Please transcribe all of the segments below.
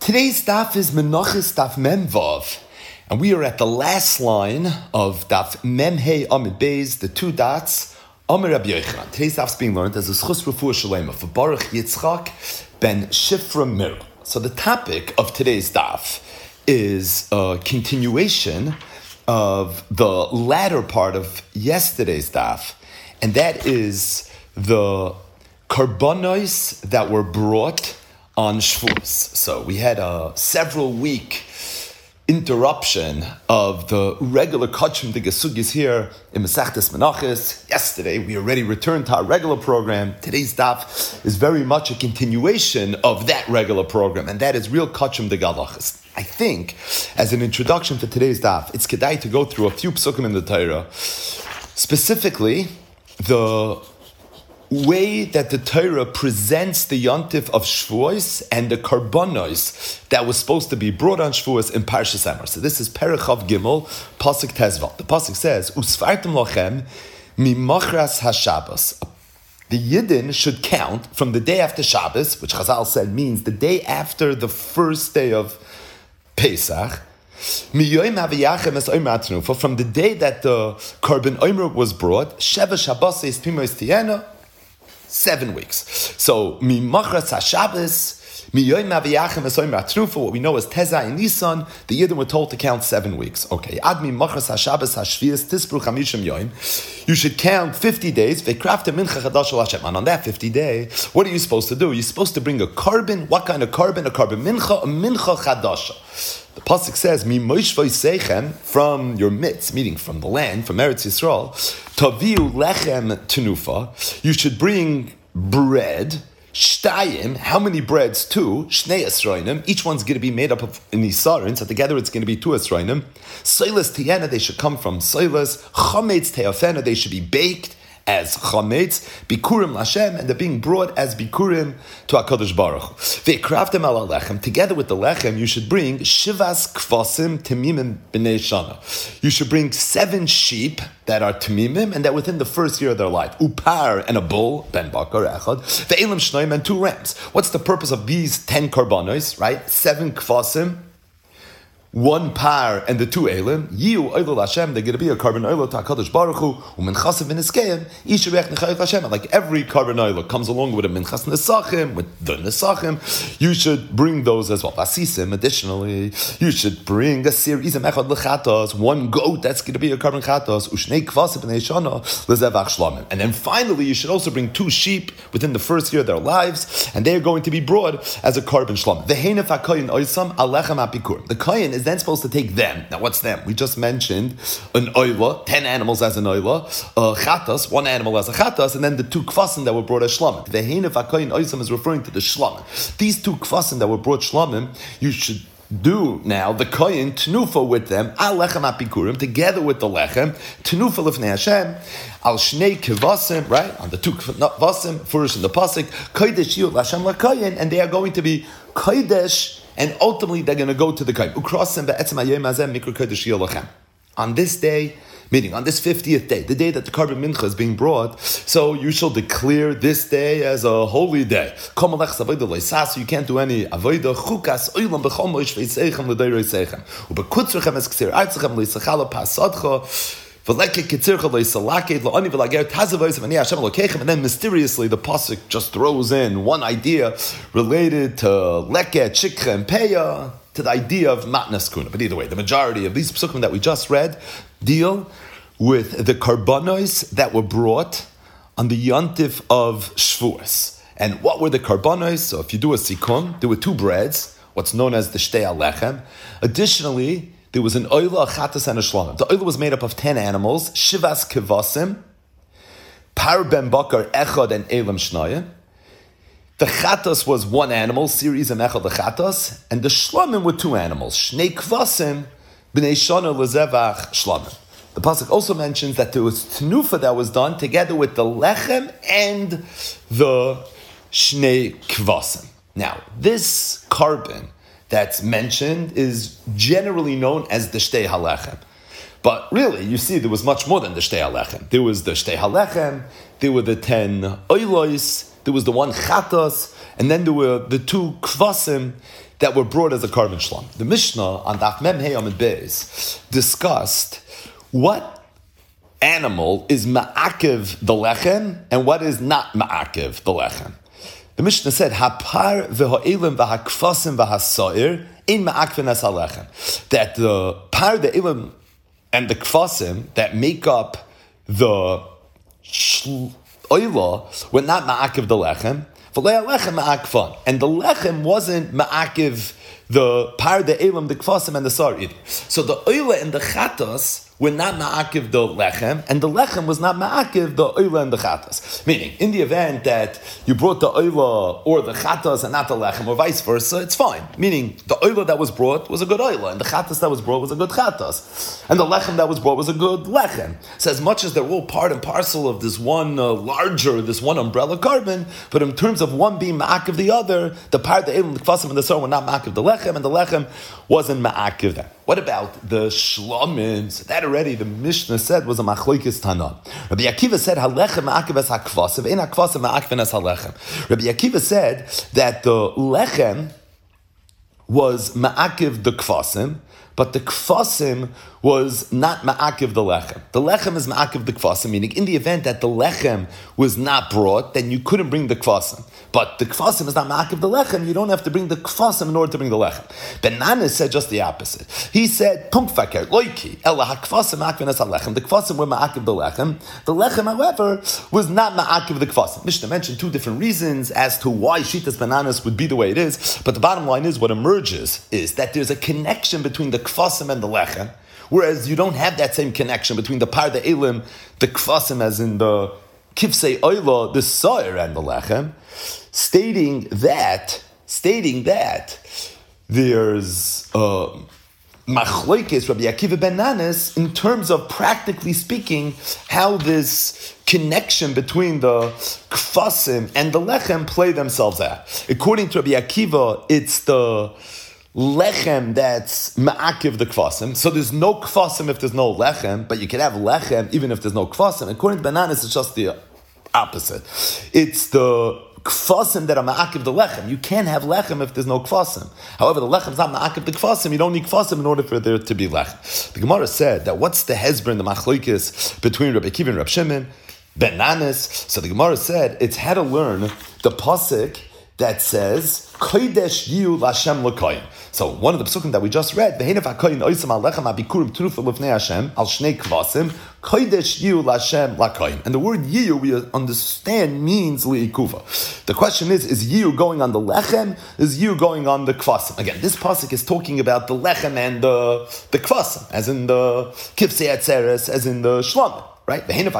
Today's daf is Menachos daf Mem Vav, and we are at the last line of daf Mem Hey Amid Beis, the two dots, Amir Rabbi Yochanan. Today's daf is being learned as a Schus Refuah Shalema for Baruch Yitzchak ben Shifra Mir. So the topic of today's daf is a continuation of the latter part of yesterday's daf, and that is the karbanos that were brought on Shavuos. So we had a several week interruption of the regular kachim the gesugis here in Masechtas Menachos. Yesterday we already returned to our regular program. Today's daf is very much a continuation of that regular program, and that is real kachim the galachas. I think, as an introduction to today's daf, it's kedai to go through a few psukim in the Torah, specifically the way that the Torah presents the yontif of Shavuos and the karbanos that was supposed to be brought on Shavuos in Parshas Emor. So this is Perek Chav Gimel, Pasuk Tezval. The Pasuk says, Usfartem lochem mimachras hashabbos. The Yidden should count from the day after Shabbos, which Chazal said means the day after the first day of Pesach, from the day that the Karban Omer was brought, Sheva Shabbos is Pimos Tiena, 7 weeks. So, Mimachras HaShabbos, Miyoim Aviyachem Esoim Atrufa, what we know as Teza and Nisan, the Yidden were told to count 7 weeks. Okay, Ad Mimachras HaShabbos HaShvias Tisbru Chamishim Yoim, you should count 50 days, Vekrafta Mincha Chadash Al Hashem. And on that 50 day, what are you supposed to do? You're supposed to bring a carbon. What kind of carbon? A carbon mincha, a mincha chadasha. The pasuk says, "Mi moishvay seichem," from your midst, meaning from the land, from Eretz Yisrael. Taviu lechem tenufa. You should bring bread. Shtayim. How many breads? 2. Shnei esroinim. Each one's going to be made up of nisarin. So together it's going to be 2 esroinim. Soilas tiyana. They should come from soilas. Chametz teofena. They should be baked as chametz, bikurim l'Hashem, and they're being brought as bikurim to HaKadosh Baruch Hu. Ve'kraftem al lechem. Together with the lechem, you should bring shivas kvasim temimim b'nei shana. You should bring 7 sheep that are temimim and that within the first year of their life. Upar and a bull, ben bakar echad. Ve'elim shnoim and 2 rams. What's the purpose of these 10 karbanos? Right, 7 kvasim, 1 par and the 2 elim, Yiu Oilul Hashem, they're going to be a carbon oil to HaKadosh Baruch Hu, U'minchasim v'niskeim, Yisharech Nechayich Hashem. Like every carbon oil comes along with a minchas nesachim, with the nesachim, you should bring those as well. Vasisim, additionally, you should bring a sir izem echad lechatos, 1 goat that's going to be a carbon chatos, U'shnei kvasim b'nei shana, lezevach shlamim. And then finally, you should also bring 2 sheep within the first year of their lives, and they are going to be brought as a carbon shlamim. V'heinef ha'koyin oisam alechem apikur. The koyin is then supposed to take them. Now, what's them? We just mentioned an oila, 10 animals as an oila, a chatas, 1 animal as a chatas, and then the 2 kvasim that were brought as shlamim. The henev hakayin oisam is referring to the shlamim. These 2 kvasim that were brought shlamim, you should do now the koyin tenufa with them, al lechem apikurim, together with the lechem, tenufa lifnei Hashem, al shnei kvasim, right, on the 2 kvasim, first in the pasuk, kodesh yiyu l'Hashem l'koyin, and they are going to be kodesh, and ultimately they're going to go to the Kaim. On this day, meaning on this 50th day, the day that the carbon mincha is being brought, so you shall declare this day as a holy day. You can't do any avodah. Chukas oilam b'chol moish v'yiseichem l'deirei seichem. U'bekutzrechem es ksir artzechem l'yisachala pasadcha. And then mysteriously the pasuk just throws in one idea related to leket, shikha, and peya, to the idea of matnas kuna. But either way, the majority of these psukim that we just read deal with the karbanos that were brought on the yontif of Shavuos. And what were the karbanos? So if you do a sikum, there were 2 breads, what's known as the shtei alechem. Additionally, there was an oila, a chatas, and a shlamim. The oila was made up of 10 animals, shivas kevasim, par ben bakar echad, and elam shnayim. The chatas was 1 animal, series and echad the chatas, and the shlamim were 2 animals, shnei kvasim, b'nei shana lezevach shlamim. The pasuk also mentions that there was tenufa that was done together with the lechem and the shnei kvasim. Now, this carbon that's mentioned is generally known as the shtei halechem. But really, you see, there was much more than the shtei halechem. There was the shtei halechem, there were the 10 oilos, there was the 1 chatas, and then there were the 2 kvasim that were brought as a carbon shlam. The Mishnah on Daf Mem Hey Amid Beis discussed what animal is ma'akiv the lechem and what is not ma'akiv the lechem. The Mishnah said, Hapar v'ha'elim v'ha'kfasim v'ha'sa'ir in ma'akvin as halechem. That the par, the elim, and the kfasim that make up the oila were not ma'akiv the lechem, v'lei lechem ma'akfan. And the lechem wasn't ma'akiv the par, the elim, the kfasim, and the sa'ir either. So the oila and the chatas were not ma'akiv the lechem, and the lechem was not ma'akiv the oila and the chatas. Meaning, in the event that you brought the oila or the chatas and not the lechem, or vice versa, it's fine. Meaning, the oila that was brought was a good oila, and the chatas that was brought was a good chatas, and the lechem that was brought was a good lechem. So as much as they're all part and parcel of this one this one umbrella carbon, but in terms of one being ma'akiv the other, the part, the elim, the kvasim, and the sar were not ma'akiv the lechem, and the lechem wasn't ma'akiv them. What about the shlamim? So that already the Mishnah said was a machlokes tana. Rabbi Akiva said halechem ma'akiv as hakvasim, ein hakvasim ma'akvin as halechem. Rabbi Akiva said that the lechem was ma'akiv the kvasim, but the kvasim was not ma'akiv the lechem. The lechem is ma'akiv the kvasim, meaning in the event that the lechem was not brought, then you couldn't bring the kvasim. But the kvasim is not ma'akiv the lechem, you don't have to bring the kvasim in order to bring the lechem. Benanis said just the opposite. He said, Punk faker, loiki, ela hakvasim ma'akvin es halechem. The kvasim were ma'akiv the lechem. The lechem, however, was not ma'akiv the kvasim. Mishnah mentioned two different reasons as to why Shitas Benanis would be the way it is, but the bottom line is what emerges is that there's a connection between the kvasim and the lechem, whereas you don't have that same connection between the par, the elim, the kvasim, as in the kifsei oila, the soir, and the lechem, stating that there's machlokes Rabbi Akiva ben Nanas in terms of practically speaking how this connection between the kfasim and the lechem play themselves out. According to Rabbi Akiva, it's the lechem that's ma'akiv the kvasim. So there's no kvasim if there's no lechem, but you can have lechem even if there's no kvasim. According to Bananas, it's just the opposite. It's the kvasim that are ma'akiv the lechem. You can't have lechem if there's no kvasim. However, the lechem is not ma'akiv the kvasim. You don't need kvasim in order for there to be lechem. The Gemara said that what's the hezbollah, the machlokes between Rabbi Akiva and Rabbi Shimon ben Nanas? So the Gemara said it's how to learn the pasuk that says Kodesh Yiu Lashem L'Koyin. So one of the psukim that we just read, V'heinef HaKoyin Oisam Alechem HaBikurim Trufa L'Fnei Hashem Al Shnei Kvasim Kodesh Yiu Lashem L'Koyin. And the word Yiu we understand means Li'ikuva. The question is Yiu going on the lechem? Is Yiu going on the kvasim? Again, this pasuk is talking about the lechem and the kvasim, as in the Kifsei Atzeres, as in the Shlamim. Right? That's the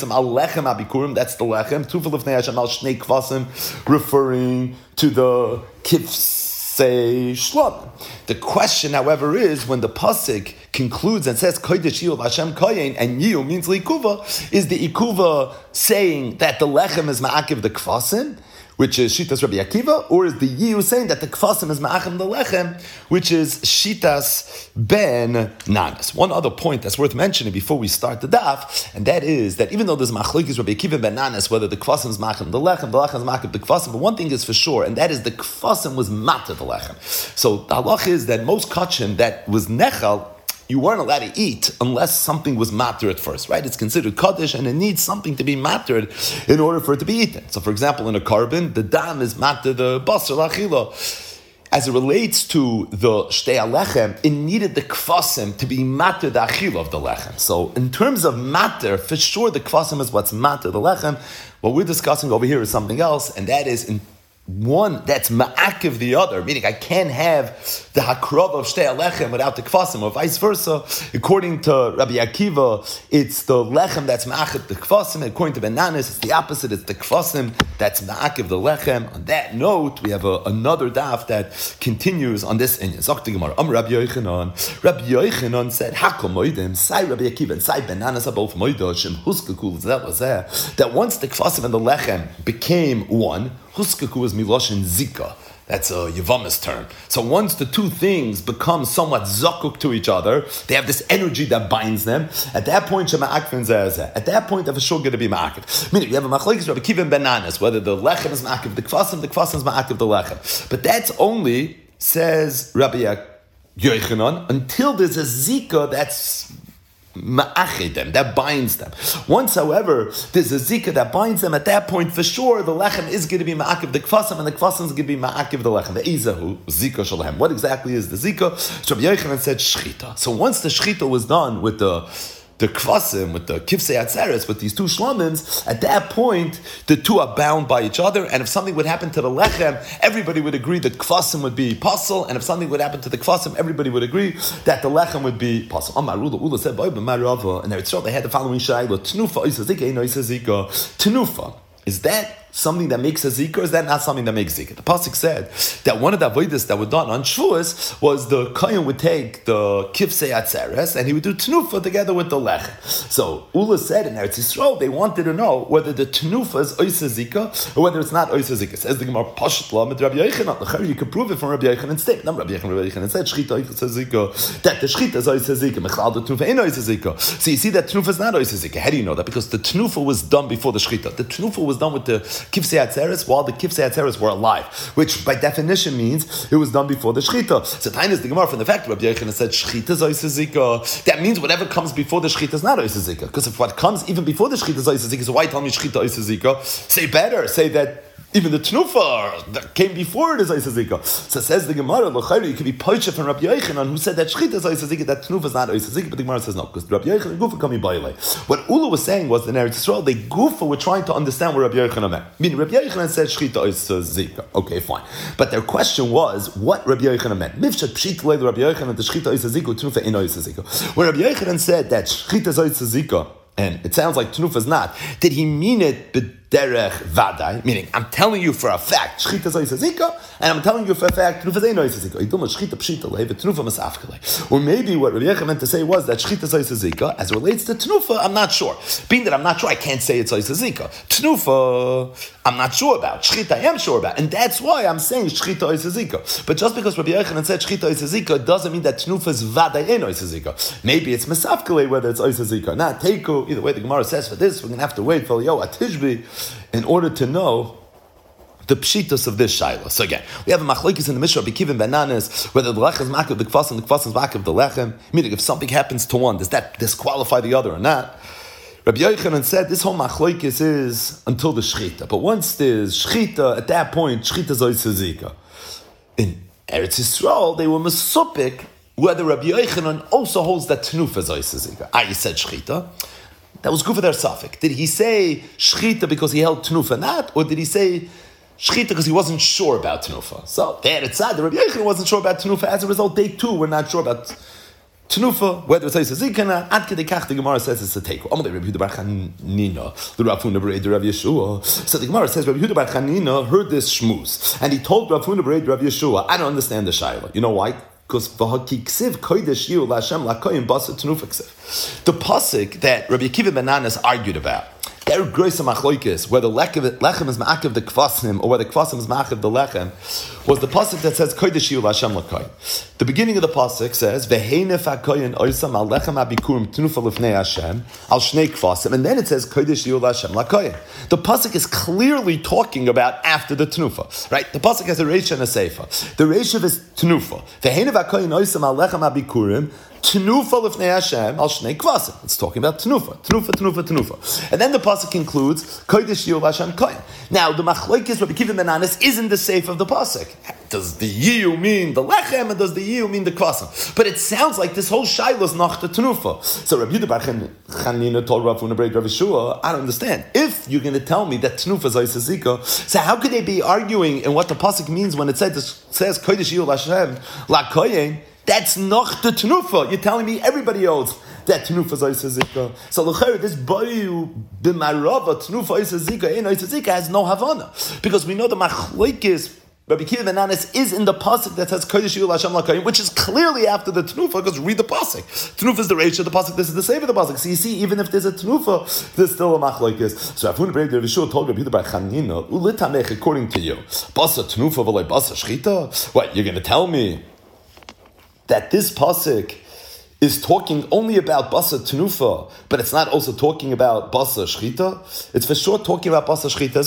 lechem, referring to the kifsei shlam. The question, however, is when the pasuk concludes and says Kodesh Yiu Hashem Koyin and Yiu means likuva, is the ikuva saying that the lechem is ma'akiv the kvasim, which is Shitas Rabbi Akiva, or is the Yiu saying that the Kvasim is Ma'achim the Lechem, which is Shitas Ben Nanas. One other point that's worth mentioning before we start the daf, and that is that even though there's Machlokes Rabbi Akiva Ben Nanas, whether the Kvasim is Ma'achim the Lechem is Ma'achim the Kvasim, but one thing is for sure, and that is the Kvasim was Mata the Lechem. So the halach is that most kachim that was Nechal, you weren't allowed to eat unless something was matter at first, right? It's considered kaddish, and it needs something to be mattered in order for it to be eaten. So, for example, in a carbon, the dam is matter the basar lachila. As it relates to the shtei alechem, it needed the kvasim to be matter the achila of the lechem. So, in terms of matter, for sure, the kvasim is what's matter the lechem. What we're discussing over here is something else, and that is in one that's ma'akiv the other, meaning I can't have the hakrav of shtei alechem without the kvasim, or vice versa. According to Rabbi Akiva, it's the lechem that's ma'akiv the kvasim. According to Benanis, it's the opposite. It's the kvasim that's ma'akiv the lechem. On that note, we have another daf that continues on this inyan. Zok the Gemara. Rabbi Yochanan. Rabbi Yochanan said, "Hakom moedim sai Rabbi Akiva and sai Benanis are both moedoshim huskakul." That once the kvasim and the lechem became one, huskaku is miloshin zika. That's a Yevamos term. So once the two things become somewhat zakuk to each other, they have this energy that binds them. At that point, shema'akvin zeh. At that point, they're for sure going to be ma'akiv. Meaning, you have a machlokes Rabbi Akiva and Ben Nanas, whether the lechem is ma'akiv the kvasim is ma'akiv the lechem. But that's only says Rabbi Yochanan, until there's a zika that's ma'achid that binds them. Once, however, there's a zika that binds them, at that point, for sure, the lechem is going to be ma'akiv the kvasim, and the kvasim is going to be ma'akiv the lechem. The izahu, zika shalhem. What exactly is the zika? So Rabbi Yochanan said shchita. So once the shchita was done with the kvasim, with the kivsei atzeres, with these two shlomins, at that point, the two are bound by each other, and if something would happen to the lechem, everybody would agree that kvasim would be pasul, and if something would happen to the kvasim, everybody would agree that the lechem would be pasul. Amar Ula said, and they had the following shayla, Tnufa, Tnufa, is that something that makes a zika, or is that not something that makes zika? The pasuk said that one of the avodas that were done on Shavuos was the kohen would take the kivsei atzeres and he would do tnufa together with the lechem. So Ula said in Eretz Yisrael they wanted to know whether the tnufa is oisa zika or whether it's not oisa zika. Says the Gemara Pashat La mit Rabbi Yochanan. You can prove it from Rabbi Yochanan state. Rabbi Yochanan said shchita oisa zika, that the shchita is oisa zika. Mechlal the tnufa ain't oisa zika. So you see that tnufa is not oisa zika. How do you know that? Because the tnufa was done before the shchita. The tnufa was done with the kivsei atzeres while the kivsei atzeres were alive, which by definition means it was done before the shchita. So time is the Gemara from the fact that Rabbi Yochanan said shchita is oisa zika. That means whatever comes before the shchita is not oisa zika. Because if what comes even before the shchita is oisa zika, so why tell me shchita oisa zika? Say better, say that even the tnufa that came before it is oisa zika. So says the Gemara, you could be poacher from Rabbi Yochanan who said that shchita is oisa zika, that tnufa is not oisa zika, but the Gemara says no, because Rabbi Yochanan and Gufa come by. What Ula was saying was in Eretz Yisrael, they Gufa were trying to understand what Rabbi Yochanan meant. Meaning Rabbi Yochanan said shchita oisa zika. Okay, fine. But their question was what Rabbi Yochanan meant. Mifshat pshit le Rabbi Yochanan the shchita oisa zika, tnufa in oisa zika. When Rabbi Yochanan said that shchita is oisa zika, and it sounds like tnufa is not, did he mean it derech vadai, meaning I'm telling you for a fact shchita is oisa zika, and I'm telling you for a fact tnufa is ain't oisa zika. Shchita pshita le, but tnufa masafkele. Or maybe what Rabbi Yochanan meant to say was that shchita is oisa zika as it relates to tnufa. I'm not sure. Being that I'm not sure, I can't say it's oisa zika. Tnufa, I'm not sure about. Shchita, I am sure about, and that's why I'm saying shchita oisa zika. But just because Rabbi Yochanan said shchita oisa zika doesn't mean that tnufa is vadai ain't oisa zika. Maybe it's masafkele whether it's oisa zika or not. Teiku, either way, the Gemara says for this we're going to have to wait for Yo Atishbi in order to know the pshitos of this shaila. So again, we have a machlokes in the Mishnah, Bekivim bananas, whether the lechem is makav the kvasim, the kvasim is makav the lechem. Meaning, if something happens to one, does that disqualify the other or not? Rabbi Yochanan said this whole machlokes is until the shchita. But once there's shchita, at that point, shchita is oisa zika. In Eretz Yisrael, they were mesupik whether Rabbi Yochanan also holds that tnufa is oisa zika. You said shchita. That was good for their suffix. Did he say shchita because he held tnufa not, or did he say shchita because he wasn't sure about tnufa? So they had it side. The Rabbi Yochanan wasn't sure about tnufa. As a result, they too were not sure about tnufa, whether it's oisa zika or not. Ad kedei kach, the Gemara says it's a teiku. Amalei Rabbi Yehuda bar Chanina, the Rav Huna Bereid Rav Yeshua. So the Gemara says Rabbi Yehuda bar Chanina heard this shmuz, and he told Rav Huna Bereid Rav Yeshua, I don't understand the shayla. You know why? Because the pasuk that Rabbi Akiva ben Nanas argued about, they're groisa machloikis, whether lechem is ma'akiv the kvasim or whether kvasim is ma'akiv the lechem, was the pasuk that says kodesh yiyu l'Hashem l'koyin. The beginning of the pasuk says v'heinef hakoyin oisam al lechem abikurim tnufa l'fnei Hashem al shnei kvasim, and then it says kodesh yiyu l'Hashem l'koyin. The pasuk is clearly talking about after the tnufa, right? The pasuk has a reisha and a seifa. The reisha is tnufa. V'heinef hakoyin oisam al lechem abikurim Tnufa l'fnei Hashem al shnei kvasim. It's talking about tnufa. And then the pasuk concludes kodesh yiyu l'Hashem koyin. Now the machlokes Rabbi Akiva ben Nanas is in the seif of the pasuk. Does the yiyu mean the lechem, and does the yiyu mean the kvasim? But it sounds like this whole shaila is nach the tnufa. So Rabbi Yehuda bar Chanina told Rav Huna Bereid Rav Yeshua, I don't understand. If you're going to tell me that tnufa is oisa zika, so how could they be arguing in what the pasuk means when it says kodesh yiyu l'Hashem la koyin? That's not the tenufa. You're telling me everybody else that tenufa is oisa zika. So l'chayr, this bayu b'marava tenufa oisa zika in oisa zika has no havana, because we know the machlokes Rabbi Akiva ben Nanas is in the pasuk that says kodesh yiyu l'Hashem l'koyin, which is clearly after the tenufa. Because read the pasuk. Tenufa is the reisha of the pasuk. This is the save of the pasuk. So you see, even if there's a tenufa, there's still a machlokes. So Rav Huna Bereid Rav Yeshua told Rabbi Yehuda bar Chanina, ulitamech, according to you, basa tenufa v'loi basa shchita. What, you're going to tell me that this pasuk is talking only about basa tenufa, but it's not also talking about basa shchita? It's for sure talking about basa shchita as well.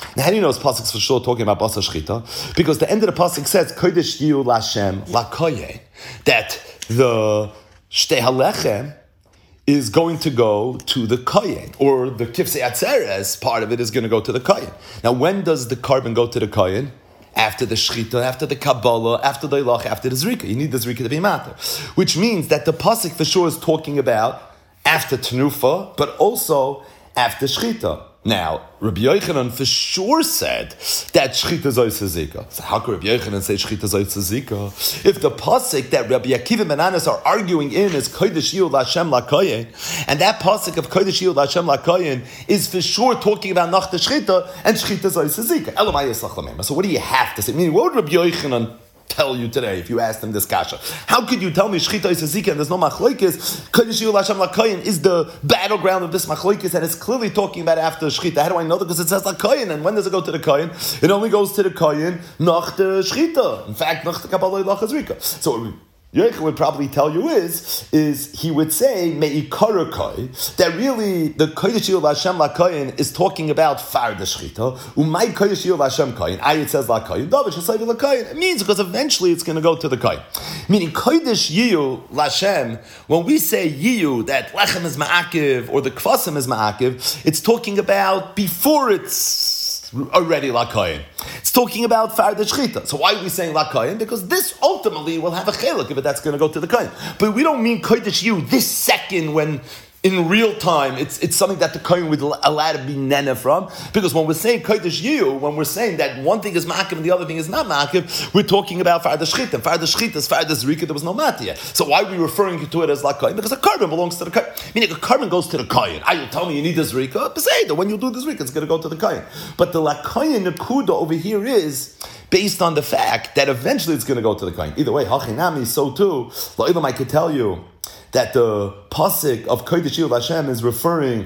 Now, how do you know it's pasuk for sure talking about basa shchita? Because the end of the pasuk says kodesh yiyu lashem lakoye, that the shtei halechem is going to go to the kohen, or the kifsei atzeres part of it is going to go to the kohen. Now, when does the carbon go to the kohen? After the shchita, after the kabbalah, after the ilach, after the zrika. You need the zrika to be matter, which means that the pasuk for sure is talking about after tenufa, but also after shchita. Now, Rabbi Yochanan for sure said that shchita zoyse zika. So how could Rabbi Yochanan say shchita zoyse zika? If the pasuk that Rabbi Akiva and Anas are arguing in is kodesh yiyu l'Hashem lakoyin, and that pasuk of kodesh yiyu l'Hashem lakoyin is for sure talking about nach the shchita and shchita zoyse zika. Elamai yislach lamema. So what do you have to say? Meaning, what would Rabbi Yochanan tell you today if you asked him this kasha? How could you tell me shchita is a zika and there's no machlokes? Kodesh yiyu l'Hashem lakoyin is the battleground of this machlokes, and it's clearly talking about after shchita. How do I know that? Because it says lakoyin, and when does it go to the koyin? It only goes to the koyin nach the shchita. In fact, nach the kabbalah ilach zrika. So Yochanan would probably tell you is he would say me'ikarakai, that really the kodesh yiyu l'Hashem lakoyin is talking about far the shchita. Umay kodesh yiyu l'Hashem koyin. It says lakoyin. Davish asayv lakoyin. It means because eventually it's going to go to the koyin. Meaning kodesh yiyu l'Hashem. When we say yiyu, that lechem is ma'akiv or the kvasim is ma'akiv, it's talking about before it's already lakoyin. It's talking about far the shchita. So why are we saying lakoyin? Because this ultimately will have a chelik if that's going to go to the koyin. But we don't mean kodesh yiyu this second when in real time it's something that the koyin would allow to be nene from. Because when we're saying kodesh yiyu, when we're saying that one thing is ma'akiv and the other thing is not ma'akiv, we're talking about far the shchita. Far the shchita is far the zrika. There was no mati yet. So why are we referring to it as lakoyin? Because a carbon belongs to the koyin. Meaning a carbon goes to the koyin. You tell me you need the zrika. Say that when you do the zrika, it's going to go to the koyin. But the lakoyin nekuda over here is based on the fact that eventually it's going to go to the koyin. Either way, hachinami, so too. La'ilam, I could tell you that the pasuk of kodesh yiyu l'Hashem is referring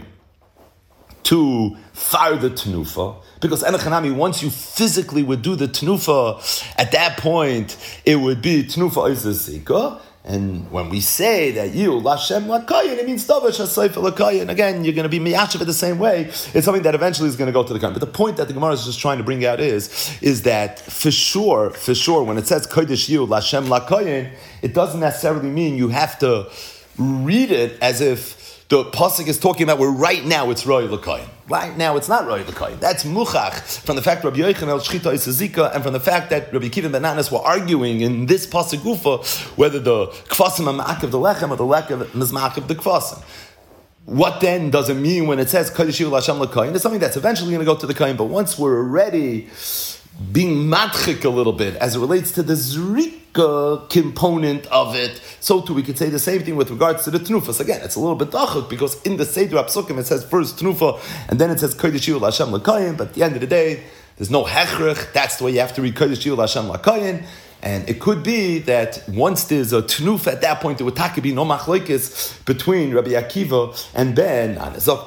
to far the tenufa, because enochanami, once you physically would do the tenufa, at that point it would be tenufa oizazika. And when we say that yiyu l'Hashem lakayin, it means davish hasayf lakayin. Again, you're going to be miyashav it the same way. It's something that eventually is going to go to the kohen. But the point that the Gemara is just trying to bring out is that for sure, when it says kodesh yiyu l'Hashem lakayin, it doesn't necessarily mean you have to read it as if the pasuk is talking about where right now it's Roy L'Koyin. Right now it's not Roy L'Koyin. That's Muchach from the fact Rabbi Yochanan Shchita is a Zika, and from the fact that Rabbi Akiva ben Anas were arguing in this pasuk Gufa whether the Kvasim are Ma'akiv the Lechem or the Lechem is Ma'akiv the Kvasim. What then does it mean when it says Kodesh yiyu l'Hashem l'Koyin? It's something that's eventually going to go to the Koyin, but once we're already being matchik a little bit as it relates to the zrika component of it, so too we could say the same thing with regards to the tenufas. Again, it's a little bit dachuk because in the Seder HaPsukim it says first tenufa and then it says kodesh yiyu l'Hashem l'Koyin, but at the end of the day there's no hechrich. That's the way you have to read kodesh yiyu l'Hashem l'Koyin. And it could be that once there's a tenufa at that point, there would be no machlokes between Rabbi Akiva and Ben.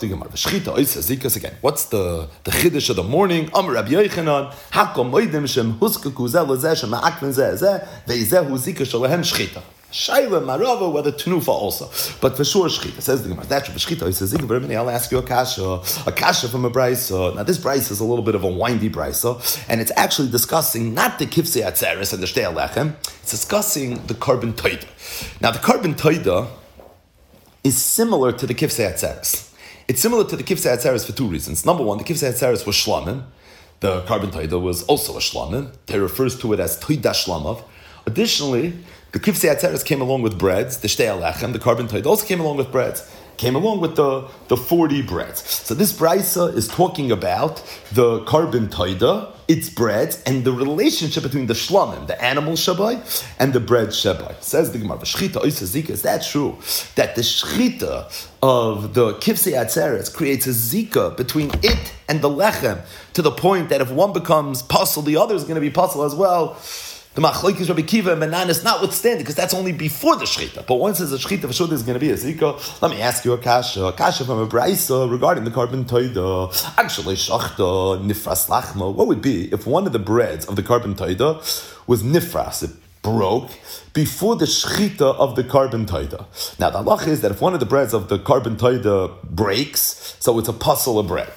Again, what's the chiddush of the morning? Amar Rabbi Yochanan, hakom moedim shem huskaku zeh lezeh shem ma'akven zeh zeh veizehu zika shalahem shchita. Shaila marava, whether tenufa also, but for sure shchita. Says the Gemara. That's what shchita. He says, I'll ask you a kasha from a brisa. Now this brisa is a little bit of a windy brisa, and it's actually discussing not the kifsei atzeres and the shtei lechem. It's discussing the carbon toida. Now the carbon toida is similar to the kifsei atzeres. It's similar to the kifsei atzeres for two reasons. Number one, the kifsei atzeres was shlamim. The carbon toida was also a shlamim. They refers to it as toida shlamav. Additionally, the kifsei atzeres came along with breads, the shtei lechem, the carbon toida also came along with breads, came along with the 40 breads. So this brisa is talking about the carbon toida, its breads, and the relationship between the shlamim, the animal shabai, and the bread shabai. Says the Gemara, shchita oisa zika, is that true? That the shchita of the kifsei atzeres creates a zika between it and the lechem, to the point that if one becomes pasul, the other is going to be pasul as well. The machlokes Rabbi Akiva and Ben Anas notwithstanding, because that's only before the shchita. But once there's a shchita, for sure there's going to be a zika. Let me ask you a kasha from a brisa regarding the carbon toida. Actually, shachta nifras lachma. What would be if one of the breads of the carbon toida was nifras? It broke before the shchita of the carbon toida. Now the halach is that if one of the breads of the carbon toida breaks, so it's a puzzle of bread.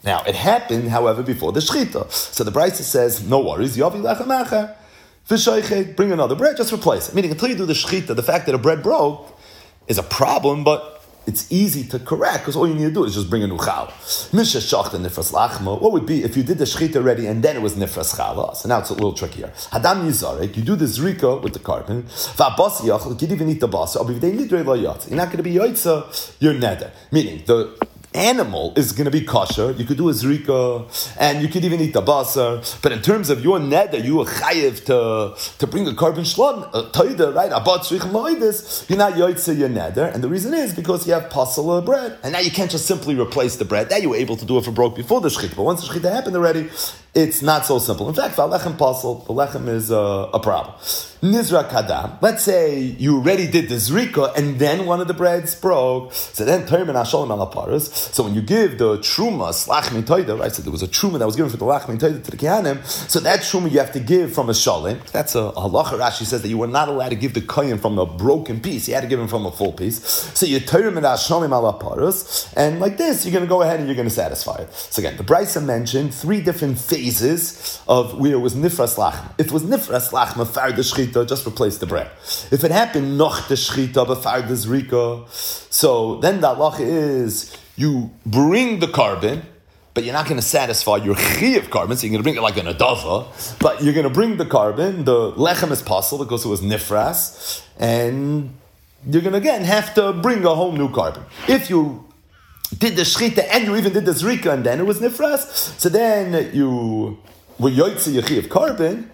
Now, it happened, however, before the shechita. So the Brisa says, no worries, Yavi lechem acher, v'shaychet, bring another bread, just replace it. Meaning, until you do the shechita, the fact that a bread broke is a problem, but it's easy to correct because all you need to do is just bring a new chal. Misha shachta nifras lachma. What would be if you did the shechita already and then it was nifras chala? So now it's a little trickier. Hadam yizarek, you do the zrika with the carbon. Va'basi yachal, you can even eat the basa. You're not going to be yoitza, you're neder. Meaning, the animal is going to be kosher. You could do a zrika, and you could even eat the basar. But in terms of your neder, you are chayiv to bring a carbon shlon, a toida, right? Abat tzrich loidis. You're not yoitze your neder, and the reason is because you have pasala bread, and now you can't just simply replace the bread. That you were able to do it for broke before the shechita, but once the shechita happened already, it's not so simple. In fact, lechem pasal, the lechem is a problem. Nizra kadam. Let's say you already did the zrika and then one of the breads broke. So then termin hashalom alaparas. So when you give the truma slachmin toida, right? So there was a truma that was given for the lachmin toida to the kehanim. So that truma you have to give from a shalim. That's a halacha. Rashi says that you were not allowed to give the kohen from a broken piece. You had to give him from a full piece. So you termin hashalom alaparas, and like this, you're going to go ahead and you're going to satisfy it. So again, the Brisa mentioned 3 different phases of where it was nifras lachma. If it was nifras lachma, far the shechita, just replace the bread. If it happened noch the shechita, but far the zrika, so then the halacha is you bring the carbon, but you're not going to satisfy your chiyav carbon, so you're going to bring it like an adava, but you're going to bring the carbon, the lechem is possible because it was nifras, and you're going to again have to bring a whole new carbon. If you did the shechita and you even did the zrika and then it was nifras, so then you were yoitze your chiyav carbon,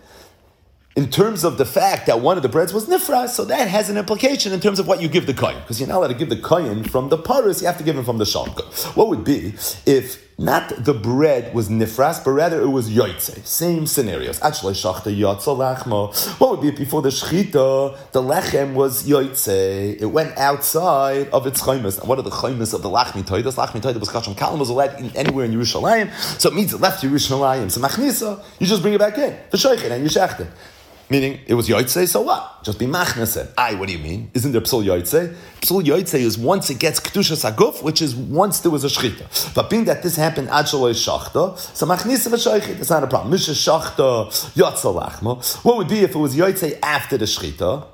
in terms of the fact that one of the breads was nifras, so that has an implication in terms of what you give the kohen. Because you're not allowed to give the kohen from the paras, you have to give him from the shalka. What would be if not the bread was nifras, but rather it was yoitze? Same scenarios. Actually, shachta yotza lachma. What would be if before the shechita, the lechem was yoitze? It went outside of its chaymas. What are the chaymas of the lachmi toida? The lachmi toida was kasham kalam, was allowed anywhere in Yerushalayim, so it means it left Yerushalayim. So machnisa, you just bring it back in, v'shoichet, and you shecht it. Meaning, it was yoitze, so what? Just be machnese. What do you mean? Isn't there psul yoitze? Psul yoitze is once it gets kedushas haguf, which is once there was a shechita. But being that this happened ad shaloi shachta, so machnese v'shoichet, it's not a problem. Misha shachta yotza lachma. What would be if it was yoitze after the shechita?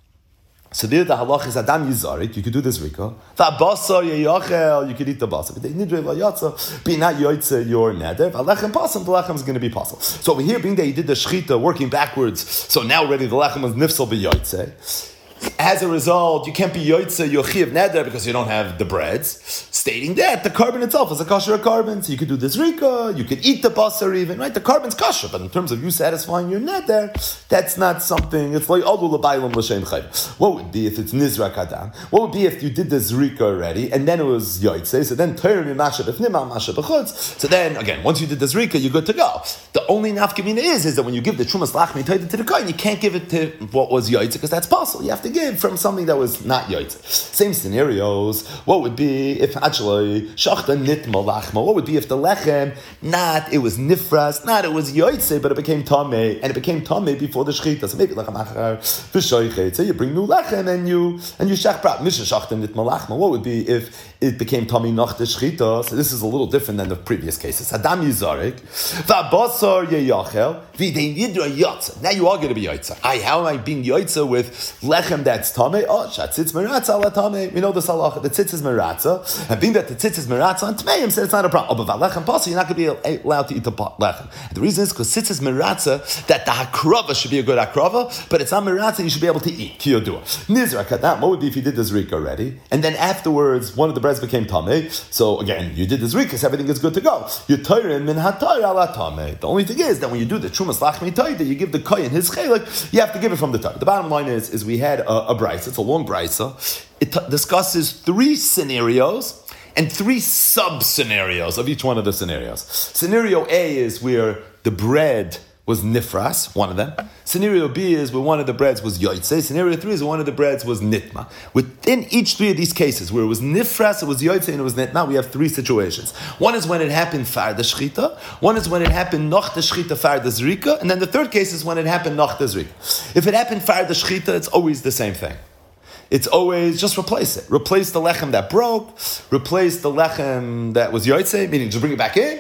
So there the halach is adam yizarik, you could do this rika. V'abasa yeyachel, you could eat the basa. But they nidrei v'yatza, be not yoitze your neder. V'alechem pasam, the lechem is going to be pasal. So over here, being that you did the shechita, working backwards, so now already the lechem was nifsal b'yoitze. As a result, you can't be yoitze your chiyav neder because you don't have the breads. Stating that the carbon itself is a kosher carbon, so you could do this rika, you could eat the basar even, right? The carbon's kosher, but in terms of you satisfying your neder, that's not something. It's like olu l'baylam l'shem chayv. What would be if it's nizrak adam? What would be if you did this rika already and then it was yoitze? So then terim masha b'fnima masha b'chutz. So then again, once you did this rika, you're good to go. The only nafkamina is that when you give the trumas lachmi toida to the kohen, you can't give it to what was yoitze because that's possible. You have to give from something that was not yoitze. Same scenarios. What would be if actually shachta nitma lachma? What would be if the lechem not it was nifras, not it was yoitze, but it became tamei, and it became tamei before the shechita. So maybe lechem achar v'shoichet. So you bring new lechem and you shech prat misha shachta nitma lachma. What would be if it became tamei nach the shechita? So this is a little different than the previous cases. Adam yizarik v'abasar yeyachel v'dein yidra yotza. Now you are going to be yoitze. How am I being yoitze with lechem that's tamei? Oh, shatzitz meratza ala tamei. We know this halacha. The tzitz is meratza, and being that the tzitz is meratza on tmeim, said it's not a problem. Oh, but lechem pasa, you're not going to be allowed to eat the lechem. And the reason is because tzitz is meratza that the hakrava should be a good hakrava, but it's not meratza you should be able to eat. Kiyodua nizra kadam. What would be if you did the zrika already, and then afterwards one of the breads became tamei? So again, you did the zrika, so everything is good to go. You toirim min hatayr ala tamei. The only thing is that when you do the trumas lachmi toida, you give the kohen his chelik. You have to give it from the toidah. The bottom line is we had a brisa. It's a long brisa. It discusses 3 scenarios and 3 sub-scenarios of each one of the scenarios. Scenario A is where the bread was nifras, one of them. Scenario B is where one of the breads was yoitze. Scenario 3 is where one of the breads was nitma. Within each 3 of these cases, where it was nifras, it was yoitze, and it was nitma, we have 3 situations. One is when it happened far the shchita. One is when it happened noch the shchita far the zrika. And then the third case is when it happened noch the zrika. If it happened far the shchita, it's always the same thing. It's always just replace it. Replace the lechem that broke. Replace the lechem that was yoitze, meaning just bring it back in.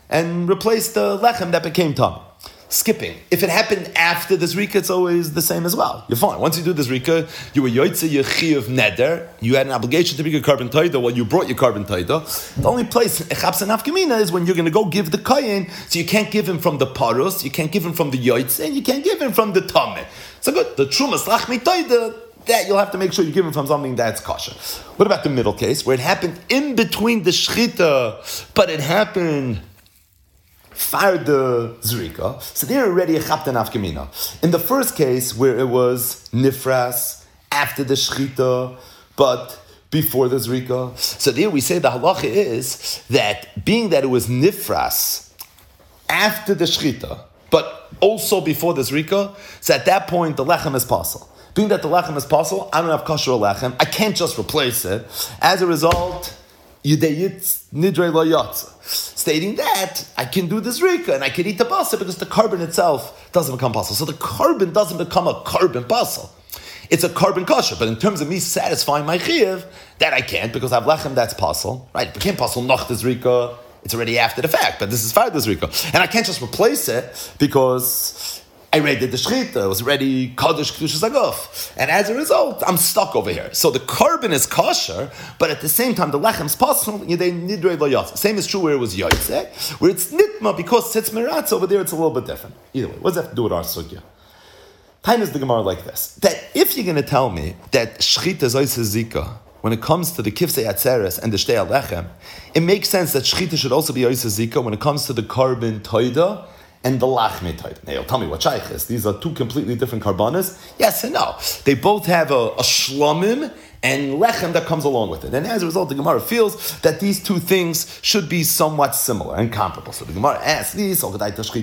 and replace the lechem that became tummy. Skipping. If it happened after the zrika, it's always the same as well. You're fine. Once you do the zrika, you were yoytze yechi of neder. You had an obligation to bring your carbon taida. Well, you brought your carbon taida. The only place echapsa nafkamina is when you're going to go give the kayin. So you can't give him from the parus, you can't give him from the yoytze, and you can't give him from the tameh. So good. The trumas lachmi taida, that you'll have to make sure you give him from something that's kosher. What about the middle case where it happened in between the shchita, but it happened far the zrika? So they're already a chapta nafkamina. In the first case where it was nifras after the shchita, but before the zrika, so there we say the halacha is that being that it was nifras after the shchita, but also before the zrika, so at that point the lechem is possible. Being that the lechem is possible, I don't have kosher lechem, I can't just replace it. As a result, yideyit nidrei lo yatsa. Stating that I can do this rika and I can eat the basal because the carbon itself doesn't become basal. So the carbon doesn't become a carbon basal. It's a carbon kosher. But in terms of me satisfying my chiyuv, that I can't because I have lechem that's basal. Right? It became basal noch this rika. It's already after the fact, but this is far this rika. And I can't just replace it because I already did the shchita, it was already Kaddish Kedushas Aguf. And as a result, I'm stuck over here. So the carbon is kosher, but at the same time, the lechem's possible, same is true where it was Yotzeh, where it's Nitma, because it's Miratz, over there it's a little bit different. Either way, what does that have to do with our sugya? Time is the Gemara like this, that if you're going to tell me that shchita is Zika, when it comes to the kifsei atzeres and the shtei alechem, it makes sense that shchita should also be Zika when it comes to the carbon toida, and the lachmi type. Now, you'll tell me what shaykh is. These are two completely different karbanas. Yes and no. They both have a shlomim and lechem that comes along with it. And as a result, the Gemara feels that these two things should be somewhat similar and comparable. So the Gemara asks this, if you're going to tell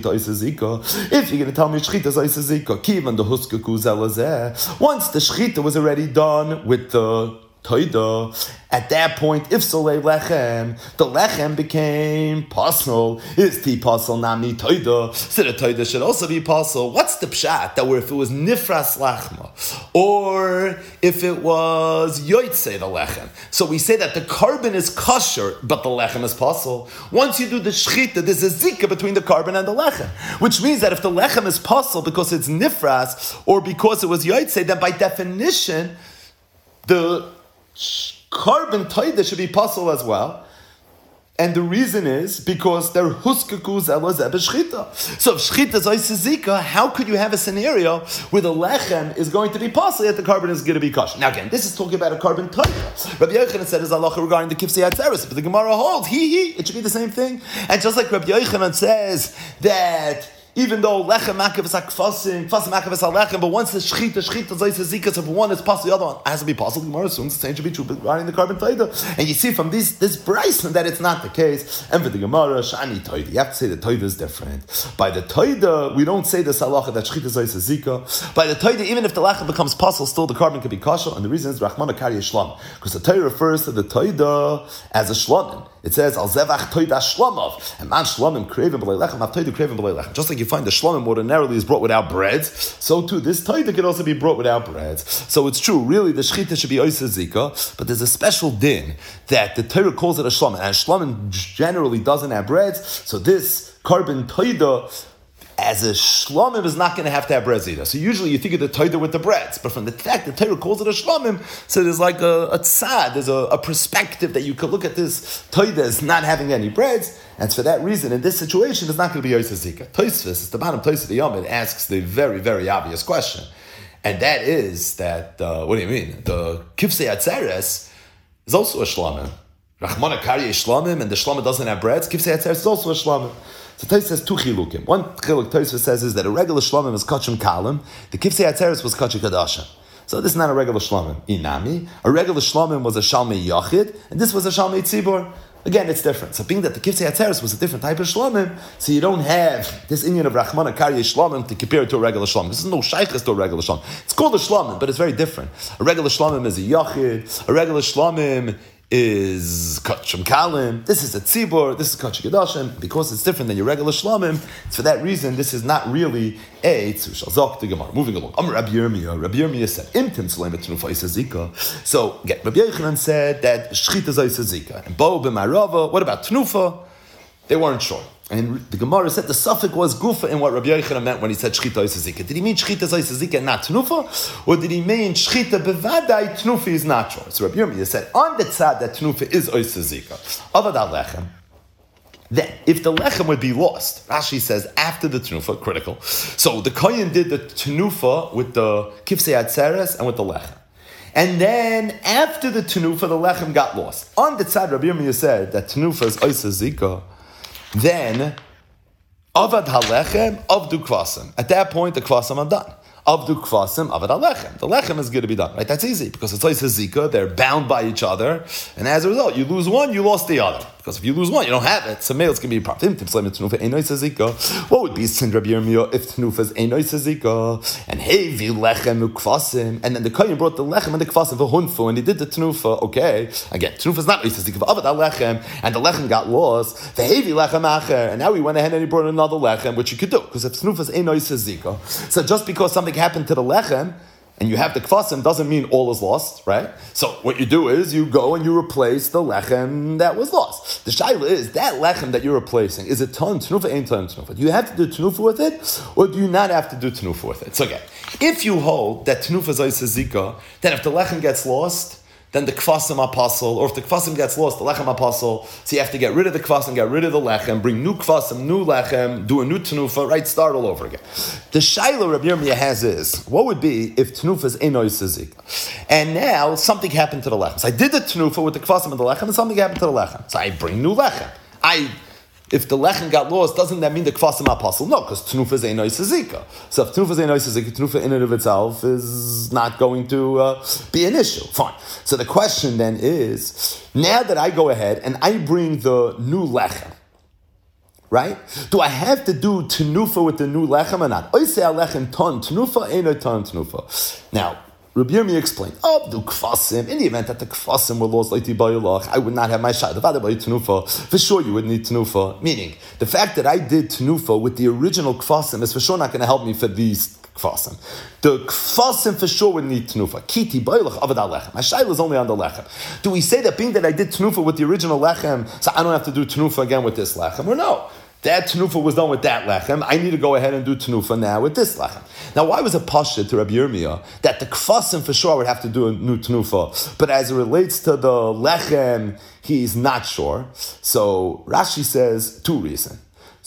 me shchita is zika, kivan the huska kuzelazeh. Once the shchita was already done with the Toida, at that point, if solei lechem, the lechem became pasol. Is the pasol nami toida? So the toida should also be pasol. What's the pshat that where if it was nifras lachma, or if it was yoytze the lechem? So we say that the carbon is kosher, but the lechem is pasol. Once you do the shchita, there's a zika between the carbon and the lechem, which means that if the lechem is pasol because it's nifras or because it was yoytze, then by definition, the carbon taida should be possible as well. And the reason is because they're huskakuz elazeh b'shchita. So if shchita is oisezika, how could you have a scenario where the lechem is going to be possible yet the carbon is going to be kosher? Now again, this is talking about a carbon taida. Rabbi Yochanan said is halacha regarding the kifsei atzeres, but the Gemara holds it should be the same thing. And just like Rabbi Yochanan says that even though lechem makav is kfasim makav is lechem, but once the shchita zoyse zikas of one is possible, the other one has to be possible. The Gemara assumes the same should be true regarding the carbon taida, and you see from this brayson that it's not the case. And for the Gemara, shani taida, you have to say the taida is different. By the taida, we don't say the salacha that shchita zoyse zika. By the taida, even if the lechem becomes possible, still the carbon could be kosher. And the reason is rachmana karya shlam, because the taida refers to the taida as a shlamim. It says al zevach taida shlamav, and man shlamim krevim b'lei lechem, have taida krevim b'lei lechem. Just like you find the shlamim ordinarily is brought without breads, so too this taida can also be brought without breads. So it's true, really the shchita should be oiseh zika, but there's a special din that the Torah calls it a shlamim, and shlamim generally doesn't have breads, so this carbon taida as a shlamim is not going to have breads either. So usually you think of the taida with the breads, but from the fact that Torah calls it a shlamim, so there's like a tzad, there's a perspective that you could look at this taida as not having any breads, and for that reason, in this situation, it's not going to be Yosef Zika. Tosfos, it's the bottom Tosfos of the Yomid, asks the very, very obvious question, and that is that, what do you mean? The Kifsei Atzeres is also a shlamim. Rachmana Karya is shlamim, and the shlamim doesn't have breads. Kifsei Atzeres is also a shlamim. So Tosfos says two chilukim. One chiluk Tosfos says is that a regular shlamim is kachim kalim, the Kifsei Atzeres was kachim kadasha. So this is not a regular shlamim. Inami, a regular shlamim was a shalmei yachid, and this was a shalmei tzibor. Again, it's different. So being that the Kifsei Atzeres was a different type of shlamim, so you don't have this Inyan of Rachmana Karya shlamim to compare it to a regular shlamim. This is no shaykhs to a regular shlamim. It's called a shlamim, but it's very different. A regular shlamim is a yachid. A regular shlamim is kachim kalim. This is a tzibor. This is kachim kedashim. Because it's different than your regular shlamim, it's for that reason this is not really a tzushal zok to gemara. Moving along. Rabbi Yirmiyah said, "Imtim tzleimet tnufa zika." So again, Rabbi Yochanan said that shchita zayis zika. And bo b'marava. What about tnufa? They weren't sure. And the Gemara said the suffix was gufa in what Rabbi Yochanan meant when he said shchita isazika. Did he mean shchita isazika and not tnufa? Or did he mean shchita bevadai tnufa is natural? So Rabbi Yirmiyah said on the tzad that tnufa is isazika. Avad al-lechem. Then, if the lechem would be lost, Rashi says after the tnufa, critical. So the kohen did the tnufa with the kifsei atzeres and with the lechem. And then after the tnufa, the lechem got lost. On the tzad, Rabbi Yirmiyah said that tnufa is isazika. Then, avad halechem, avdu kvasim. At that point, the kvasim are done. Avdu kvasim, avad halechem. The lechem is going to be done, right? That's easy, because it's like zika, they're bound by each other, and as a result, you lose one, you lost the other. Because if you lose one, you don't have it. So male, it's going to be a problem. What would be sin Rabbi Yirmiyah if tnufa is einoi zika? And hey, vi lechem ukvasim. And then the kohen brought the lechem and the kvasim for hunfu, and he did the tnufa. Okay, again, tnufa is not einoi zika. Avad lechem, and the lechem got lost. The hey vi lechem acher, and now he went ahead and he brought another lechem, which you could do because if tnufa is einoi zika. So just because something happened to the lechem, and you have the kvasim, doesn't mean all is lost, right? So what you do is you go and you replace the lechem that was lost. The shaila is, that lechem that you're replacing, is it ton tenufa, ain't ton tenufa? Do you have to do tenufa with it, or do you not have to do tenufa with it? So again, if you hold that tenufa is zika, then if the lechem gets lost, then the kvasim apostle, or if the kvasim gets lost, the lechem apostle, so you have to get rid of the kvasim, get rid of the lechem, bring new kvasim, new lechem, do a new tenufa, right, start all over again. The shaila Rabbi Yirmiyah has is, what would be if tenufa is einoi zika? And now, something happened to the lechem. So I did the tenufa with the kvasim and the lechem, and something happened to the lechem. So I bring new lechem. If the lechem got lost, doesn't that mean the kvasim apostle? No, because tenufa is einoi zika. So if tenufa is einoi zika, tenufa in and of itself is not going to be an issue. Fine. So the question then is, now that I go ahead and I bring the new lechem, right? Do I have to do tenufa with the new lechem or not? Oisei lechem ton tenufa, einoi ton tenufa. Now, Rabbi Yirmiyah explained, do kvasim, in the event that the kvasim were lost, I would not have my shayla. For sure you would need tenufa. Meaning, the fact that I did tenufa with the original kvasim is for sure not going to help me for these kvasim. The kvasim for sure would need tenufa. Kiti bayilach avad lechem. My shayla is only on the lechem. Do we say that being that I did tenufa with the original lechem, so I don't have to do tenufa again with this lechem? Or no? That tenufa was done with that lechem. I need to go ahead and do tenufa now with this lechem. Now, why was it pashut to Rabbi Yirmiyah that the kvasim for sure would have to do a new tenufa, but as it relates to the lechem, he's not sure? So Rashi says two reasons.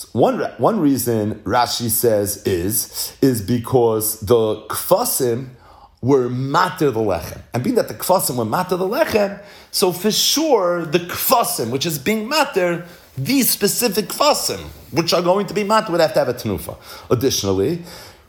One reason Rashi says is because the kvasim were matter the lechem. And being that the kvasim were matter the lechem, so for sure the kvasim, which is being matter, these specific kvasim, which are going to be matter, would have to have a tenufa. Additionally,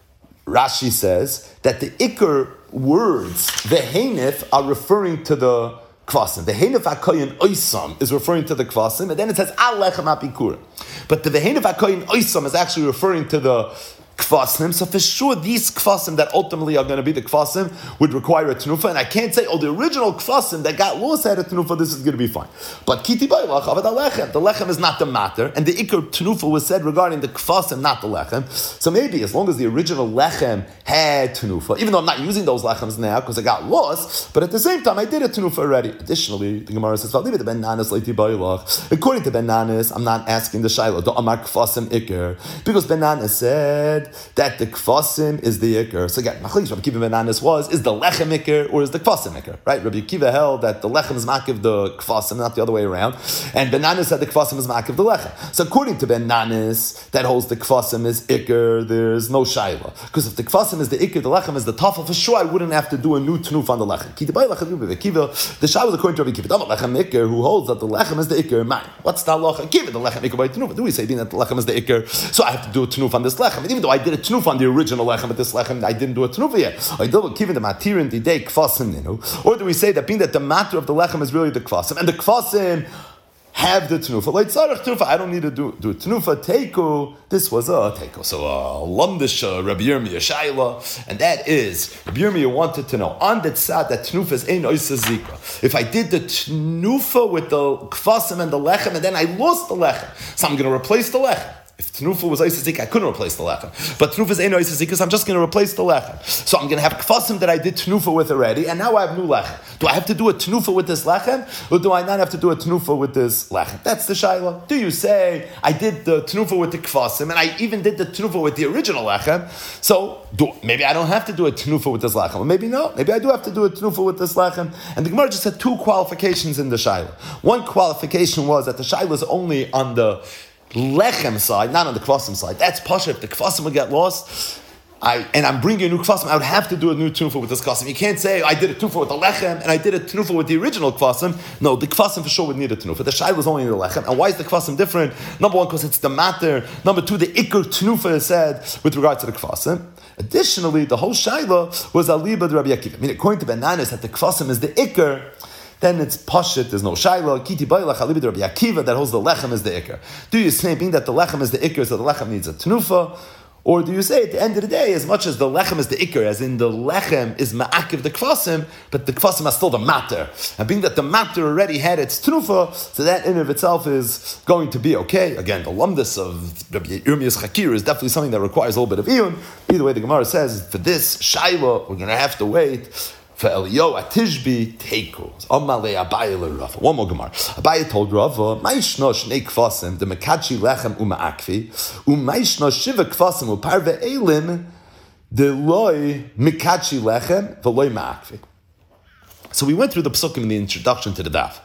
Rashi says that the ikar words, the henif, are referring to the kvasim. The henif hakoyin oisam is referring to the kvasim, and then it says al lechem apikur. But the henif hakoyin oisam is actually referring to the kvasim, so for sure these kvasim that ultimately are going to be the kvasim would require a tenufa, and I can't say, the original kvasim that got lost had a tenufa, this is going to be fine. But kiti baylach avad lechem, the lechem is not the matter, and the ikar tenufa was said regarding the kvasim, not the lechem. So maybe as long as the original lechem had tenufa, even though I'm not using those lechems now because it got lost, but at the same time I did a tenufa already. Additionally, the Gemara says, according to Ben Nanas, I'm not asking the shayla, do amar kvasim ikar, because Ben Nanas said that the kvasim is the ikar. So again, Machlokes Rabbi Akiva ben Nanas is the lechem ikar or is the kvasim ikar? Right? Rabbi Akiva held that the lechem is makiv the kvasim, not the other way around, and Ben Nanas said the kvasim is makiv the lechem. So according to Ben Nanas, that holds the kvasim is ikar, there's no shayla, because if the kvasim is the ikar, the lechem is the tafel, for sure I wouldn't have to do a new tenuf on the lechem. The shayla is according to Rabbi Akiva, lechem ikar, who holds that the lechem is the ikar. Man, what's the halacha? Give it the lechem ikar by tenuf. Do we say that the lechem is the ikar? So I have to do a tenuf on this lechem, and even though I did a tenuf on the original lechem, but this lechem I didn't do a tenuf yet. I did give the matir in the day kvasim ninu. Or do we say that being that the matter of the lechem is really the kvasim, and the kvasim have the tenufa? Like tzarich tenufa, I don't need to do tenufa teiku. This was a teiku. So lumdish Rabbi Yirmiyah shayla, and that is Rabbi Yirmiyah wanted to know on that tzad that tenufa is ein oisa zika. If I did the tenufa with the kvasim and the lechem, and then I lost the lechem, so I'm going to replace the lechem. If Tenufa was Oisizik, I couldn't replace the lechem. But Tenufa is Ein Oisizik because I'm just going to replace the lechem. So I'm going to have kfasim that I did Tenufa with already, and now I have new lechem. Do I have to do a Tenufa with this lechem, or do I not have to do a Tenufa with this lechem? That's the shayla. Do you say, I did the Tenufa with the kfasim, and I even did the Tenufa with the original lechem, so maybe I don't have to do a Tenufa with this lechem, or maybe no, maybe I do have to do a Tenufa with this lechem. And the Gemara just had two qualifications in the shayla. One qualification was that the shayla is only on the lechem side, not on the kvasim side. That's pasha. If the kvasim would get lost, and I'm bringing a new kvasim, I would have to do a new tenufa with this kvasim. You can't say, I did a tenufa with the lechem, and I did a tenufa with the original kvasim. No, the kvasim for sure would need a tenufa. The shayla is only the lechem. And why is the kvasim different? Number one, because it's the matter. Number two, the ikr tenufa is said with regard to the kvasim. Additionally, the whole shayla was aliba de Rabbi Akiva. I mean, according to Benanis, that the kvasim is the ikr, then it's pashit, there's no shayla. Kiti bailach alibi Rabbi Akiva, that holds the lechem is the ikr. Do you say, being that the lechem is the ikr, so the lechem needs a tenufa? Or do you say, at the end of the day, as much as the lechem is the ikr, as in the lechem is ma'akiv the kvasim, but the kvasim are still the matter. And being that the matter already had its tenufa, so that in of itself is going to be okay. Again, the lumdus of Rabbi Yirmiyah's chakir is definitely something that requires a little bit of iyun. Either way, the Gemara says, for this shayla, we're going to have to wait for Eliyahu at Tishbi, Teiku. Amalei Abaye leRava. One more Gemara. Abaye told Rava, Ma'ishno shnei kvasim, the mekachi lechem u'ma'akvi, u'ma'ishno shiva kvasim u'parve elim, the loy mekachi lechem, v'loy ma'akvi. So we went through the psukim in the introduction to the daf.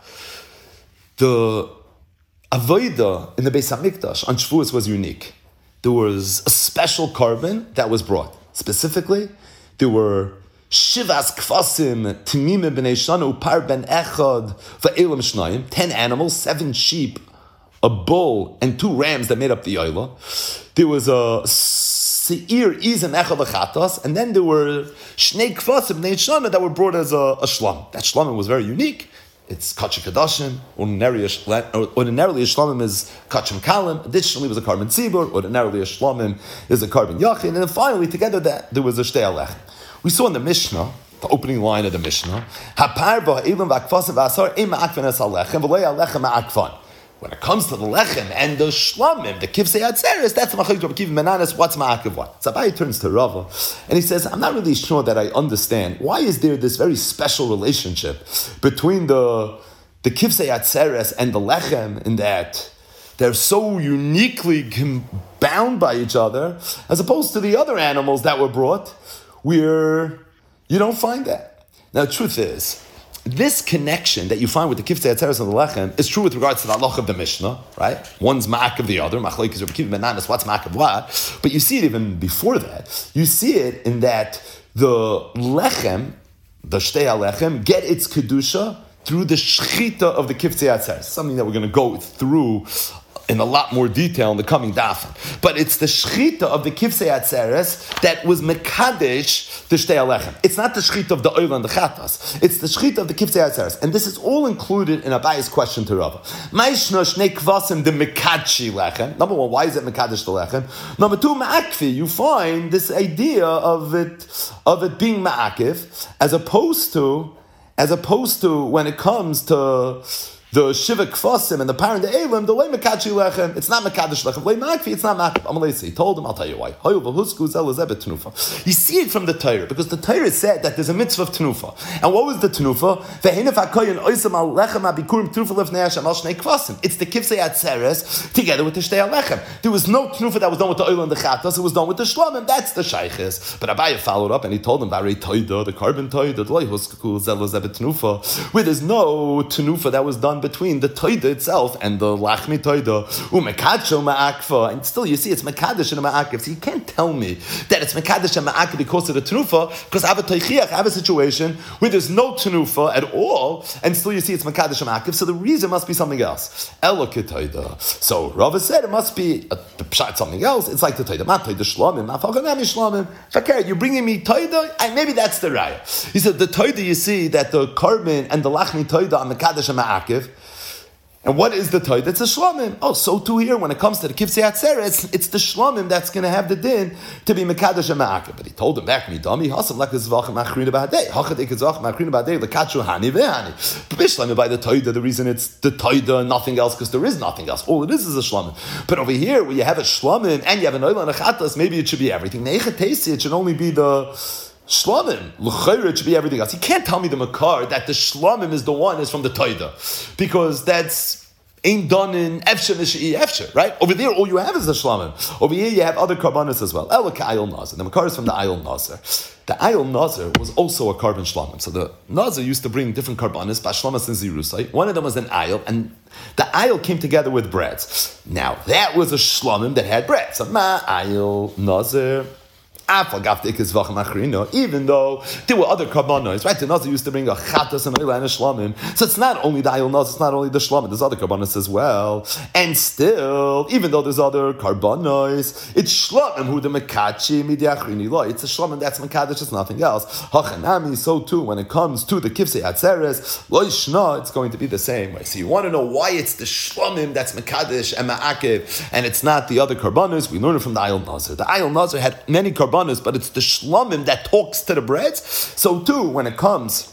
The avodah in the Beis HaMikdash on Shavuos was unique. There was a special carbon that was brought. Specifically, there were Shivas kvasim timime b'nei shana upar ben echad va'elam shnayim, 10 animals, 7 sheep, a bull, and 2 rams that made up the oila. There was a seir izim echad v'chatas, and then there were shnei kvasim b'nei shana that were brought as a shlam. That shlamim was very unique. It's kachim kadashim. Ordinarily a shlamim is kachim kalim. Additionally, it was a carbon tzibur. Ordinarily, a shlamim is a carbon yachin. And then finally, together that there was a shtei alechem. We saw in the Mishnah, the opening line of the Mishnah, when it comes to the lechem and the shlamim, the kivsei atzeres, that's the machlokes Rabbi Akiva Menanis, what's ma'akiv what? So Abaye turns to Rava, and he says, I'm not really sure that I understand, why is there this very special relationship between the kivsei atzeres and the lechem, in that they're so uniquely bound by each other, as opposed to the other animals that were brought, where you don't find that. Now, the truth is, this connection that you find with the kiftei atzeres and the lechem is true with regards to the halach of the Mishnah, right? One's ma'ak of the other. Machlokes Rabbi Akiva Menanis, what's ma'ak of what? But you see it even before that. You see it in that the lechem, the shtei alechem, get its kedusha through the shchita of the kiftei atzeres. Something that we're going to go through in a lot more detail in the coming daf. But it's the shchita of the kivsei atzeres that was mekadesh the shtei alechem. It's not the shchita of the oil and the chatas. It's the shchita of the kivsei atzeres. And this is all included in Abaye's question to Rava. Ma'ishno shnei kvasim the mekachi lechem. Number one, why is it mekadesh the lechem? Number two, ma'akvi. You find this idea of it being ma'akiv, as opposed to when it comes to the shiva kvasim and the parent the elim, the way mekachi lechem, it's not mekadesh lechem. Way makfi, it's not makfi. Amalei told him, I'll tell you why. You see it from the Torah, because the Torah said that there's a mitzvah of tenufa. And what was the tenufa? It's the kivsei atzeres together with the shtei alechem. There was no tenufa that was done with the oil and the chatas. It was done with the shlamim. That's the shayches. But Abaye followed up and he told him, the carbon toida, where there's no tenufa that was done between the toida itself and the lachmi toida, umekacho ma'akfa, and still you see it's mekadesh and ma'akiv. So you can't tell me that it's mekadesh and ma'akiv because of the tenufa, because I have a teichiach, I have a situation where there's no tenufa at all, and still you see it's mekadesh and ma'akiv. So the reason must be something else. Eloketoida. So Rava said it must be something else. It's like the toida, ma toida shlamim, ma falganami shlamim. Fakir, you're bringing me toida, and maybe that's the raya. He said the toida you see that the carbon and the lachmi toida are mekadesh and ma'akiv. And what is the toida? It's a shlamim. Oh, so too here, when it comes to the kivsei atzeres, it's the shlamim that's going to have the din to be mekadosh and ma'akev. But he told him back, midami, hasam lek zvach ma'achrina ba'adei. Hachadei kezvach ma'achrina ba'adei, lekachu hani ve'hani. B'shlamim by the toida, the reason it's the toida and nothing else, because there is nothing else. All it is a shlamim. But over here, where you have a shlamim and you have an oila and a chatas, maybe it should be everything. Neichatesi, it should only be the shlamim. L'chayr, it should be everything else. You can't tell me the makar that the shlamim is the one is from the toida, because that's ain't done in efsher nishi'i efsher, right? Over there, all you have is the shlamim. Over here, you have other karbanis as well. Elaka ayol nazir. The makar is from the ayol nazir. The ayol nazir was also a carbon shlamim. So the nazir used to bring different karbanis, bashlamas and zirusai. One of them was an ayol, and the ayol came together with breads. Now that was a shlamim that had bread. So ma ayol nazir. Even though there were other karbanos, right? The Nazir used to bring a chatas and oila and a shlamim. So it's not only the ayol nazir, it's not only the shlamim, there's other karbanos as well. And still, even though there's other karbanos, it's shlamim who the mekachi midiachrini lo. It's a shlamim that's mekadosh, it's nothing else. Hachanami, so too, when it comes to the kivsei atzeres, lo yishna, it's going to be the same way. So you want to know why it's the shlamim that's mekadosh and ma'akev, and it's not the other karbanos. We learn it from the ayol nazir. The ayol nazir had many karbanos, but it's the shlamim that talks to the breads. So too, when it comes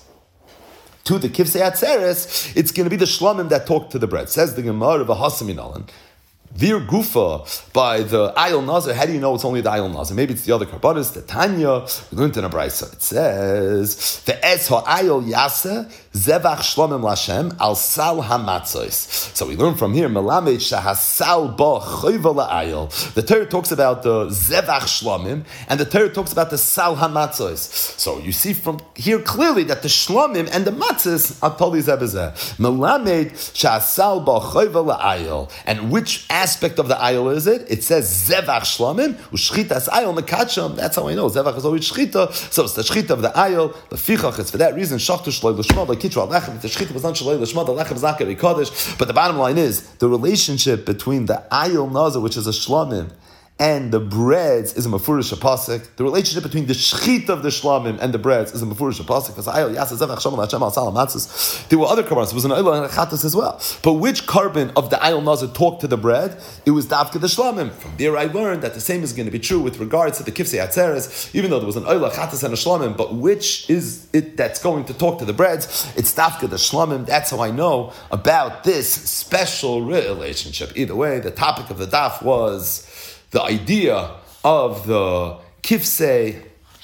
to the kivsei atzeres, it's going to be the shlamim that talk to the bread. Says the Gemara of a Hasaminalan. Vir gufa by the ayol nazir. How do you know it's only the ayol nazir? Maybe it's the other karbanis. The Tanya we learned in a brayso. It says the es ha'ayol yasa zevach shlamim lashem al sal hamatzos. So we learn from here melamed shahasal ba choyva la'ayol. The Torah talks about the zevach shlamim, and the Torah talks about the sal hamatzos. So you see from here clearly that the shlamim and the matzos are totally zebazeh. Melamed shahasal ba choyva la'ayol, and which aspect of the ayol is it? It says zevach shlamim u'shchitas ayol mekacham. That's how I know zevach is always shchita. So it's the shchita of the ayol. The fichach. It's for that reason shachtu shloi l'shma l'kitru alechem. The shchita was not shloi l'shma. The lechem is not going to be kodesh. But the bottom line is the relationship between the ayol nazir, which is a shlamim, and the breads is a mafurish pasuk. The relationship between the shchita of the shlamim and the breads is a mafurish pasuk. Because ayol yasa zevach shlamim l'Hashem al salam matzos. There were other karbanos. It was an oila and a chatas as well. But which carbon of the ayol nazir talked to the bread? It was dafka the shlamim. From there, I learned that the same is going to be true with regards to the kivsei atzeres. Even though there was an oila, chatas, and a shlamim, but which is it that's going to talk to the breads? It's dafka the shlamim. That's how I know about this special relationship. Either way, the topic of the daf was the idea of the kivsei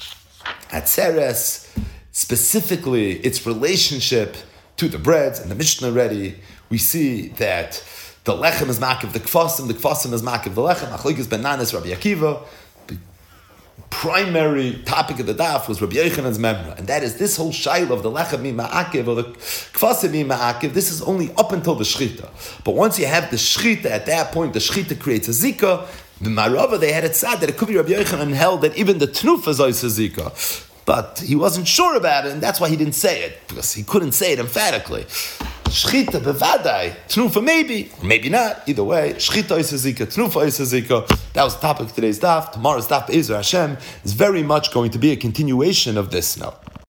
atzeres, specifically its relationship to the breads. And the Mishnah already, we see that the lechem is makiv the kfasim is makiv the lechem. Machlokes ben Nanas, Rabbi Akiva. The primary topic of the daf was Rabbi Yochanan's memra, and that is this whole shaila of the lechem mi ma'akiv or the kfasim mi ma'akiv. This is only up until the shchita. But once you have the shchita, at that point the shchita creates a zika. The Marava, they had it sad that it could be Rabbi Yochanan held that even the Tnufa is a zika. But he wasn't sure about it, and that's why he didn't say it, because he couldn't say it emphatically. Shchita bevadai, Tnufa maybe, maybe not. Either way, Shchita is a zika, Tnufa is a zika. That was the topic of today's daf. Tomorrow's daf, Be'ezer Hashem, is very much going to be a continuation of this now.